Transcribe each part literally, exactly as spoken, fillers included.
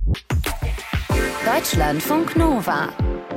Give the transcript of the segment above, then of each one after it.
Deutschlandfunk Nova.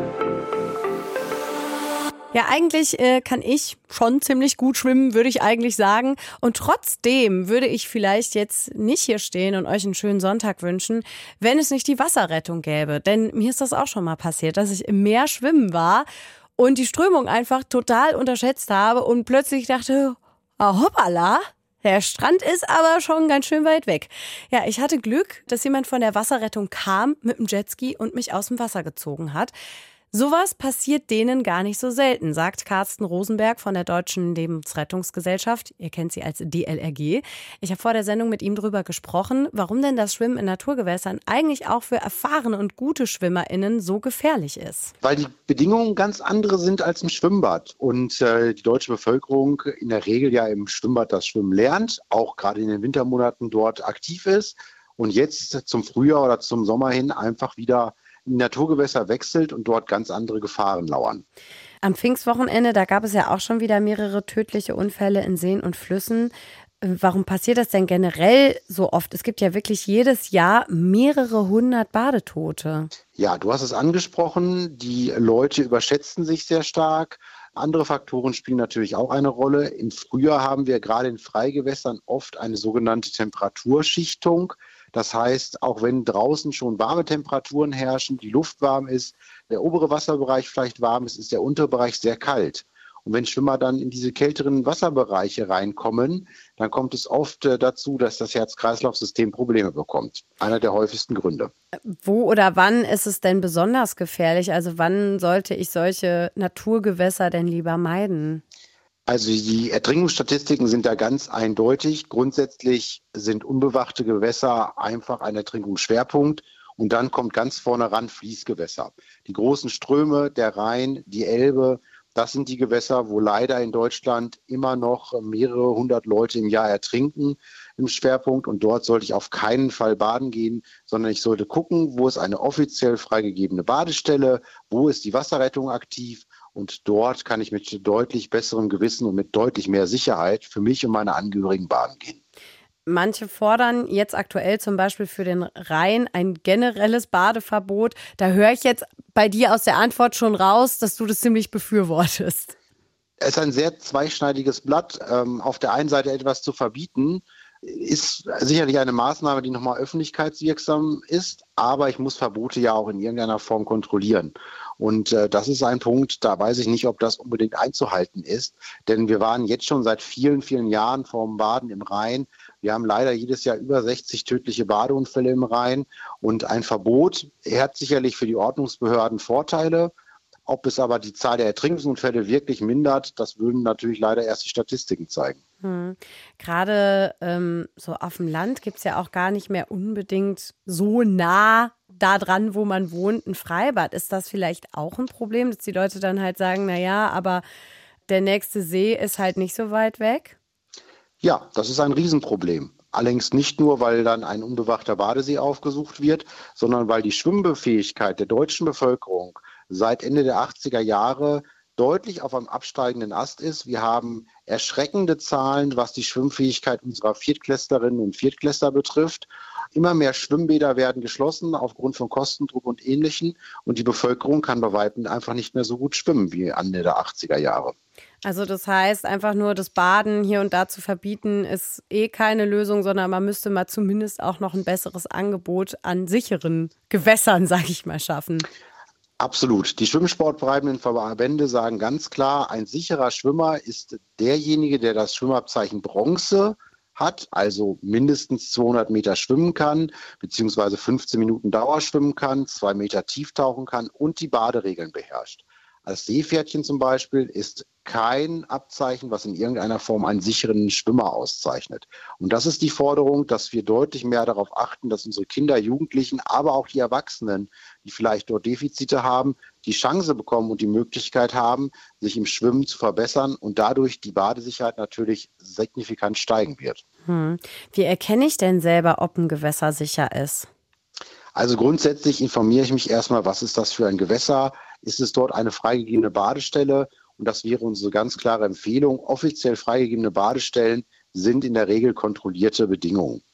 Ja, eigentlich äh, kann ich schon ziemlich gut schwimmen, würde ich eigentlich sagen. Und trotzdem würde ich vielleicht jetzt nicht hier stehen und euch einen schönen Sonntag wünschen, wenn es nicht die Wasserrettung gäbe. Denn mir ist das auch schon mal passiert, dass ich im Meer schwimmen war und die Strömung einfach total unterschätzt habe und plötzlich dachte, oh, hoppala, der Strand ist aber schon ganz schön weit weg. Ja, ich hatte Glück, dass jemand von der Wasserrettung kam mit dem Jetski und mich aus dem Wasser gezogen hat. Sowas passiert denen gar nicht so selten, sagt Carsten Rosenberg von der Deutschen Lebensrettungsgesellschaft. Ihr kennt sie als D L R G. Ich habe vor der Sendung mit ihm drüber gesprochen, warum denn das Schwimmen in Naturgewässern eigentlich auch für erfahrene und gute SchwimmerInnen so gefährlich ist. Weil die Bedingungen ganz andere sind als im Schwimmbad und äh, die deutsche Bevölkerung in der Regel ja im Schwimmbad das Schwimmen lernt, auch gerade in den Wintermonaten dort aktiv ist und jetzt zum Frühjahr oder zum Sommer hin einfach wieder in Naturgewässer wechselt und dort ganz andere Gefahren lauern. Am Pfingstwochenende, da gab es ja auch schon wieder mehrere tödliche Unfälle in Seen und Flüssen. Warum passiert das denn generell so oft? Es gibt ja wirklich jedes Jahr mehrere hundert Badetote. Ja, du hast es angesprochen, die Leute überschätzen sich sehr stark. Andere Faktoren spielen natürlich auch eine Rolle. Im Frühjahr haben wir gerade in Freigewässern oft eine sogenannte Temperaturschichtung. Das heißt, auch wenn draußen schon warme Temperaturen herrschen, die Luft warm ist, der obere Wasserbereich vielleicht warm ist, ist der untere Bereich sehr kalt. Und wenn Schwimmer dann in diese kälteren Wasserbereiche reinkommen, dann kommt es oft äh, dazu, dass das Herz-Kreislauf-System Probleme bekommt. Einer der häufigsten Gründe. Wo oder wann ist es denn besonders gefährlich? Also wann sollte ich solche Naturgewässer denn lieber meiden? Also die Ertrinkungsstatistiken sind da ganz eindeutig. Grundsätzlich sind unbewachte Gewässer einfach ein Ertrinkungsschwerpunkt. Und dann kommt ganz vorne ran Fließgewässer. Die großen Ströme, der Rhein, die Elbe, das sind die Gewässer, wo leider in Deutschland immer noch mehrere hundert Leute im Jahr ertrinken im Schwerpunkt. Und dort sollte ich auf keinen Fall baden gehen, sondern ich sollte gucken, wo ist eine offiziell freigegebene Badestelle, wo ist die Wasserrettung aktiv. Und dort kann ich mit deutlich besserem Gewissen und mit deutlich mehr Sicherheit für mich und meine Angehörigen baden gehen. Manche fordern jetzt aktuell zum Beispiel für den Rhein ein generelles Badeverbot. Da höre ich jetzt bei dir aus der Antwort schon raus, dass du das ziemlich befürwortest. Es ist ein sehr zweischneidiges Blatt. Ähm, auf der einen Seite etwas zu verbieten, ist sicherlich eine Maßnahme, die nochmal öffentlichkeitswirksam ist, aber ich muss Verbote ja auch in irgendeiner Form kontrollieren. Und äh, das ist ein Punkt, da weiß ich nicht, ob das unbedingt einzuhalten ist, denn wir waren jetzt schon seit vielen, vielen Jahren vorm Baden im Rhein. Wir haben leider jedes Jahr über sechzig tödliche Badeunfälle im Rhein und ein Verbot hat sicherlich für die Ordnungsbehörden Vorteile. Ob es aber die Zahl der Ertrinkungsunfälle wirklich mindert, das würden natürlich leider erst die Statistiken zeigen. Hm. Gerade ähm, so auf dem Land gibt es ja auch gar nicht mehr unbedingt so nah da dran, wo man wohnt, ein Freibad. Ist das vielleicht auch ein Problem, dass die Leute dann halt sagen, naja, aber der nächste See ist halt nicht so weit weg? Ja, das ist ein Riesenproblem. Allerdings nicht nur, weil dann ein unbewachter Badesee aufgesucht wird, sondern weil die Schwimmbefähigkeit der deutschen Bevölkerung seit Ende der achtziger Jahre deutlich auf einem absteigenden Ast ist. Wir haben erschreckende Zahlen, was die Schwimmfähigkeit unserer Viertklässlerinnen und Viertklässler betrifft. Immer mehr Schwimmbäder werden geschlossen aufgrund von Kostendruck und Ähnlichem. Und die Bevölkerung kann bei Weitem einfach nicht mehr so gut schwimmen wie Ende der achtziger Jahre. Also das heißt, einfach nur das Baden hier und da zu verbieten, ist eh keine Lösung, sondern man müsste mal zumindest auch noch ein besseres Angebot an sicheren Gewässern, sage ich mal, schaffen. Absolut. Die schwimmsportbetreibenden Verbände sagen ganz klar, ein sicherer Schwimmer ist derjenige, der das Schwimmabzeichen Bronze hat, also mindestens zweihundert Meter schwimmen kann, beziehungsweise fünfzehn Minuten Dauerschwimmen kann, zwei Meter tief tauchen kann und die Baderegeln beherrscht. Als Seepferdchen zum Beispiel ist kein Abzeichen, was in irgendeiner Form einen sicheren Schwimmer auszeichnet. Und das ist die Forderung, dass wir deutlich mehr darauf achten, dass unsere Kinder, Jugendlichen, aber auch die Erwachsenen, die vielleicht dort Defizite haben, die Chance bekommen und die Möglichkeit haben, sich im Schwimmen zu verbessern und dadurch die Badesicherheit natürlich signifikant steigen wird. Hm. Wie erkenne ich denn selber, ob ein Gewässer sicher ist? Also grundsätzlich informiere ich mich erstmal, was ist das für ein Gewässer? Ist es dort eine freigegebene Badestelle? Und das wäre unsere ganz klare Empfehlung. Offiziell freigegebene Badestellen sind in der Regel kontrollierte Bedingungen.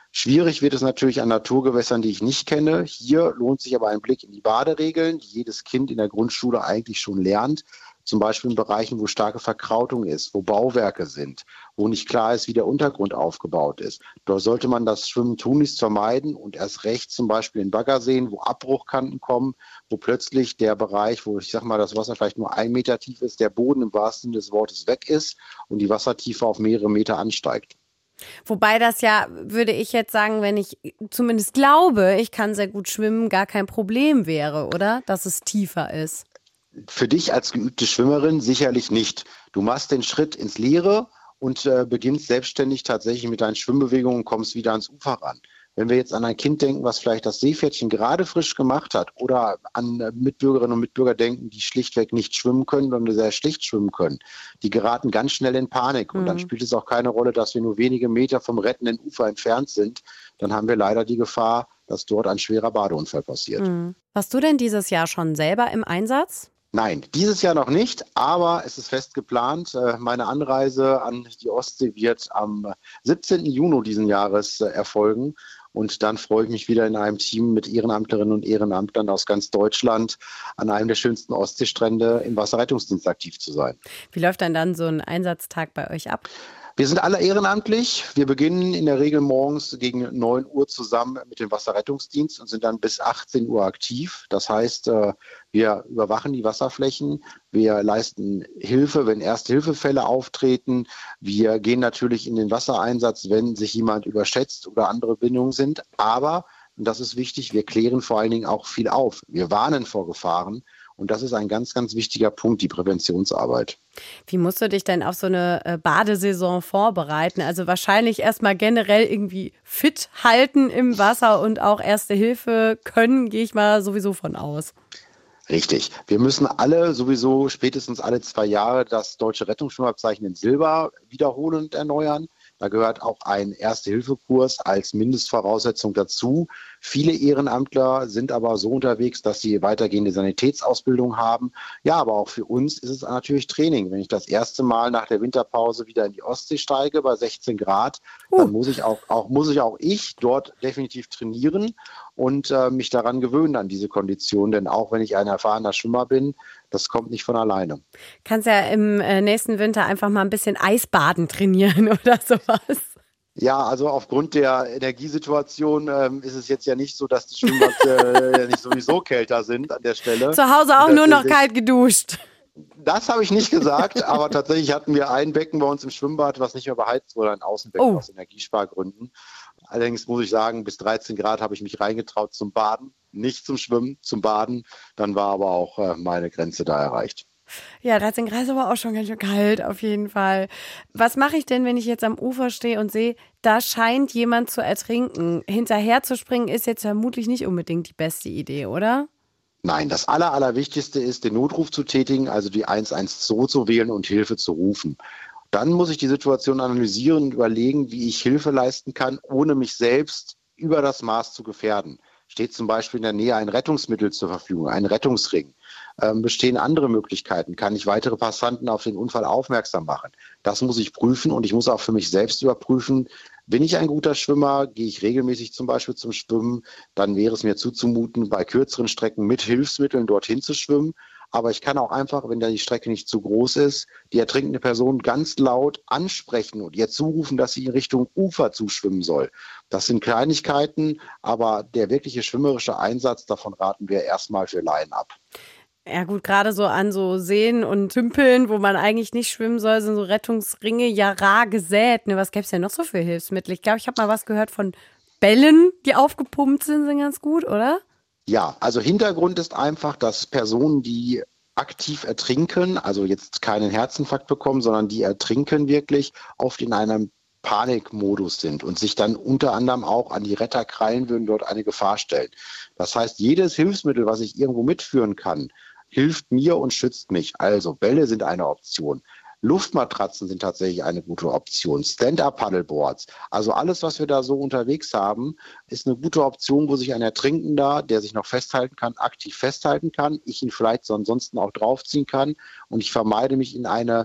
Schwierig wird es natürlich an Naturgewässern, die ich nicht kenne. Hier lohnt sich aber ein Blick in die Baderegeln, die jedes Kind in der Grundschule eigentlich schon lernt. Zum Beispiel in Bereichen, wo starke Verkrautung ist, wo Bauwerke sind, wo nicht klar ist, wie der Untergrund aufgebaut ist. Da sollte man das Schwimmen tunlichst vermeiden und erst recht zum Beispiel in Baggerseen, wo Abbruchkanten kommen, wo plötzlich der Bereich, wo ich sag mal, das Wasser vielleicht nur ein Meter tief ist, der Boden im wahrsten Sinne des Wortes weg ist und die Wassertiefe auf mehrere Meter ansteigt. Wobei das ja, würde ich jetzt sagen, wenn ich zumindest glaube, ich kann sehr gut schwimmen, gar kein Problem wäre, oder? Dass es tiefer ist. Für dich als geübte Schwimmerin sicherlich nicht. Du machst den Schritt ins Leere und äh, beginnst selbstständig tatsächlich mit deinen Schwimmbewegungen und kommst wieder ans Ufer ran. Wenn wir jetzt an ein Kind denken, was vielleicht das Seepferdchen gerade frisch gemacht hat oder an äh, Mitbürgerinnen und Mitbürger denken, die schlichtweg nicht schwimmen können oder sehr schlecht schwimmen können, die geraten ganz schnell in Panik. Und mhm. dann spielt es auch keine Rolle, dass wir nur wenige Meter vom rettenden Ufer entfernt sind. Dann haben wir leider die Gefahr, dass dort ein schwerer Badeunfall passiert. Mhm. Warst du denn dieses Jahr schon selber im Einsatz? Nein, dieses Jahr noch nicht, aber es ist fest geplant. Meine Anreise an die Ostsee wird am siebzehnten Juni diesen Jahres erfolgen. Und dann freue ich mich wieder in einem Team mit Ehrenamtlerinnen und Ehrenamtlern aus ganz Deutschland an einem der schönsten Ostseestrände im Wasserrettungsdienst aktiv zu sein. Wie läuft denn dann so ein Einsatztag bei euch ab? Wir sind alle ehrenamtlich. Wir beginnen in der Regel morgens gegen neun Uhr zusammen mit dem Wasserrettungsdienst und sind dann bis achtzehn Uhr aktiv. Das heißt, wir überwachen die Wasserflächen, wir leisten Hilfe, wenn Erste-Hilfe-Fälle auftreten. Wir gehen natürlich in den Wassereinsatz, wenn sich jemand überschätzt oder andere Bindungen sind. Aber, und das ist wichtig, wir klären vor allen Dingen auch viel auf. Wir warnen vor Gefahren. Und das ist ein ganz, ganz wichtiger Punkt, die Präventionsarbeit. Wie musst du dich denn auf so eine Badesaison vorbereiten? Also wahrscheinlich erstmal generell irgendwie fit halten im Wasser und auch Erste Hilfe können, gehe ich mal sowieso von aus. Richtig. Wir müssen alle sowieso spätestens alle zwei Jahre das deutsche Rettungsschwimmabzeichen in Silber wiederholen und erneuern. Da gehört auch ein Erste-Hilfe-Kurs als Mindestvoraussetzung dazu. Viele Ehrenamtler sind aber so unterwegs, dass sie weitergehende Sanitätsausbildung haben. Ja, aber auch für uns ist es natürlich Training. Wenn ich das erste Mal nach der Winterpause wieder in die Ostsee steige bei sechzehn Grad, uh. dann muss ich auch, auch, muss ich auch ich dort definitiv trainieren und äh, mich daran gewöhnen an diese Kondition. Denn auch wenn ich ein erfahrener Schwimmer bin, das kommt nicht von alleine. Kannst ja im äh, nächsten Winter einfach mal ein bisschen Eisbaden trainieren oder sowas. Ja, also aufgrund der Energiesituation ähm, ist es jetzt ja nicht so, dass die Schwimmbad äh, nicht sowieso kälter sind an der Stelle. Zu Hause auch nur noch kalt geduscht. Das habe ich nicht gesagt, aber tatsächlich hatten wir ein Becken bei uns im Schwimmbad, was nicht mehr beheizt wurde, ein Außenbecken oh. aus Energiespargründen. Allerdings muss ich sagen, bis dreizehn Grad habe ich mich reingetraut zum Baden, nicht zum Schwimmen, zum Baden. Dann war aber auch äh, meine Grenze da erreicht. Ja, dreizehn Grad ist aber auch schon ganz schön kalt, auf jeden Fall. Was mache ich denn, wenn ich jetzt am Ufer stehe und sehe, da scheint jemand zu ertrinken? Hinterher zu springen ist jetzt vermutlich nicht unbedingt die beste Idee, oder? Nein, das Aller, Allerwichtigste ist, den Notruf zu tätigen, also die eins eins zwei zu wählen und Hilfe zu rufen. Dann muss ich die Situation analysieren und überlegen, wie ich Hilfe leisten kann, ohne mich selbst über das Maß zu gefährden. Steht zum Beispiel in der Nähe ein Rettungsmittel zur Verfügung, ein Rettungsring? Ähm, bestehen andere Möglichkeiten? Kann ich weitere Passanten auf den Unfall aufmerksam machen? Das muss ich prüfen und ich muss auch für mich selbst überprüfen, bin ich ein guter Schwimmer, gehe ich regelmäßig zum Beispiel zum Schwimmen, dann wäre es mir zuzumuten, bei kürzeren Strecken mit Hilfsmitteln dorthin zu schwimmen. Aber ich kann auch einfach, wenn da die Strecke nicht zu groß ist, die ertrinkende Person ganz laut ansprechen und ihr zurufen, dass sie in Richtung Ufer zuschwimmen soll. Das sind Kleinigkeiten, aber der wirkliche schwimmerische Einsatz, davon raten wir erstmal für Laien ab. Ja gut, gerade so an so Seen und Tümpeln, wo man eigentlich nicht schwimmen soll, sind so Rettungsringe ja rar gesät. Ne, was gäbe es denn noch so für Hilfsmittel? Ich glaube, ich habe mal was gehört von Bällen, die aufgepumpt sind, sind ganz gut, oder? Ja, also Hintergrund ist einfach, dass Personen, die aktiv ertrinken, also jetzt keinen Herzinfarkt bekommen, sondern die ertrinken wirklich, oft in einem Panikmodus sind und sich dann unter anderem auch an die Retter krallen würden, dort eine Gefahr stellen. Das heißt, jedes Hilfsmittel, was ich irgendwo mitführen kann, hilft mir und schützt mich. Also Bälle sind eine Option. Luftmatratzen sind tatsächlich eine gute Option. Stand-up-Paddleboards. Also alles, was wir da so unterwegs haben, ist eine gute Option, wo sich ein Ertrinkender, der sich noch festhalten kann, aktiv festhalten kann. Ich ihn vielleicht so ansonsten auch draufziehen kann und ich vermeide mich in eine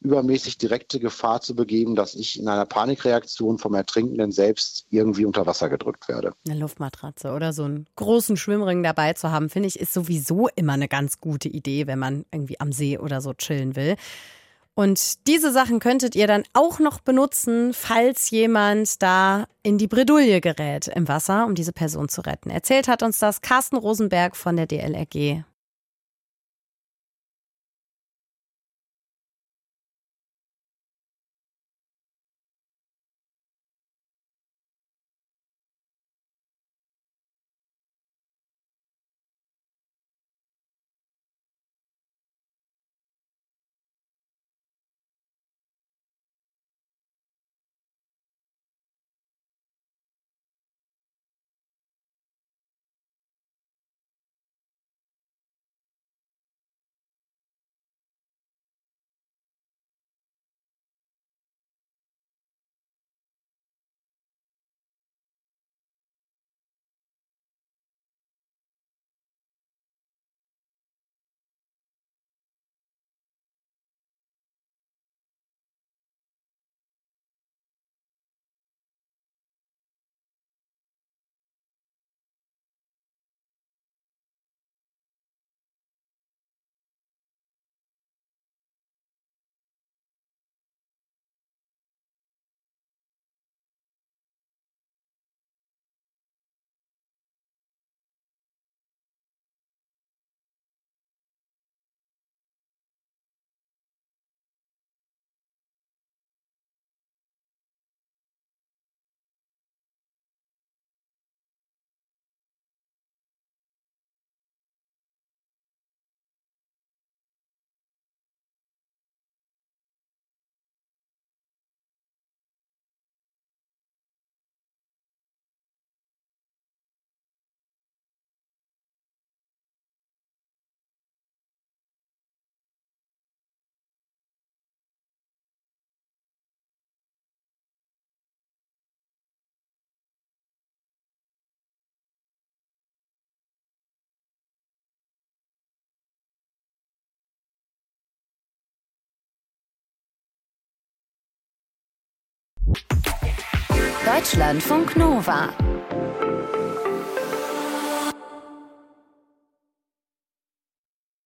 übermäßig direkte Gefahr zu begeben, dass ich in einer Panikreaktion vom Ertrinkenden selbst irgendwie unter Wasser gedrückt werde. Eine Luftmatratze oder so einen großen Schwimmring dabei zu haben, finde ich, ist sowieso immer eine ganz gute Idee, wenn man irgendwie am See oder so chillen will. Und diese Sachen könntet ihr dann auch noch benutzen, falls jemand da in die Bredouille gerät im Wasser, um diese Person zu retten. Erzählt hat uns das Carsten Rosenberg von der D L R G. Deutschlandfunk Nova.